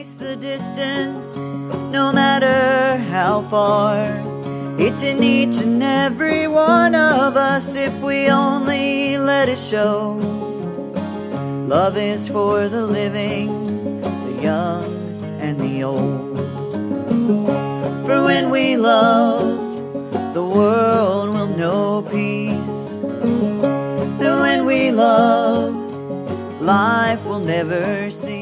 makes the distance, no matter how far. It's in each and every one of us if we only let it show. Love is for the living, the young and the old. For when we love, the world will know peace. And when we love, life will never cease.